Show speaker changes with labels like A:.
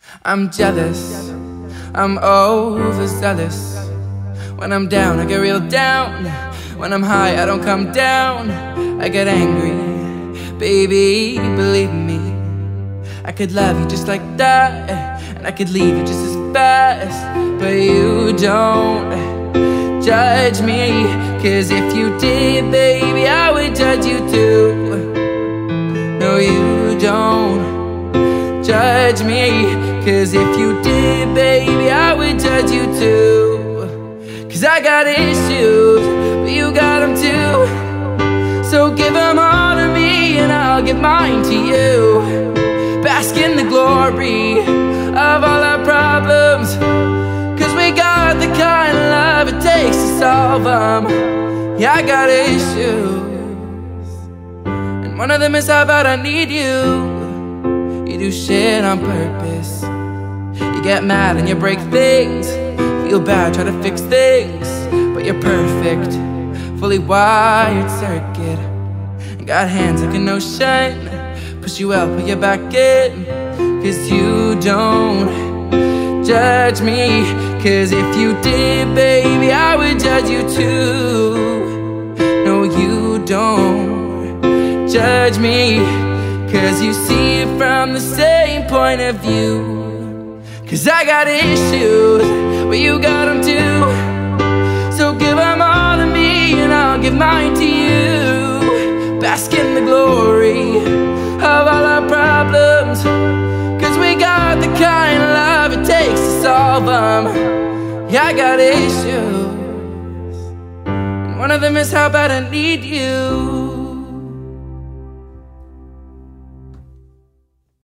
A: I'm jealous, I'm overzealous. When I'm down, I get real down. When I'm high, I don't come down. I get angry, baby, believe me. I could love you just like that, and I could leave you just as fast. But you don't judge me, 'cause if you did, baby, I would judge you too. No, you don't judge me, 'cause if you did, baby, I would judge you too. 'Cause I got issues, but you got them too. So give them all to me and I'll give mine to you. Bask in the glory of all our problems, 'cause we got the kind of love it takes to solve them. Yeah, I got issues, and one of them is how bad I need you. You do shit on purpose. You get mad and you break things. Feel bad, try to fix things, but you're perfect, fully wired circuit. And got hands like an ocean, push you out, put you back in. 'Cause you don't judge me, 'cause if you did, baby, I would judge you too. No, you don't judge me, 'cause you see it from the same point of view. 'Cause I got issues, but you got them too. So give them all to me and I'll give mine to you. Bask in the glory of all our problems, 'cause we got the kind of love it takes to solve them. Yeah, I got issues, and one of them is how bad I need you.